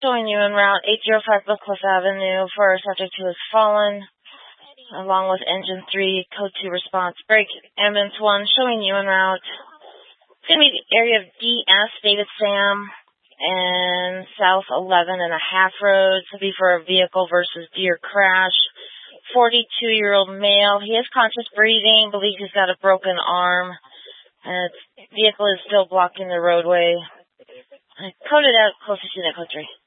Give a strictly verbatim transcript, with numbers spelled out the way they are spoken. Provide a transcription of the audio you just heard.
showing you en route eight oh five Cliff Avenue for subject who has fallen, along with engine three, code two response, brake, ambulance one, showing you en route. It's going to be the area of D S, David Sam, and South eleven and a half road. This will be for a vehicle versus deer crash. forty-two-year-old male. He is conscious breathing, believes he's got a broken arm, and the vehicle is still blocking the roadway. I coded out closest unit, code three.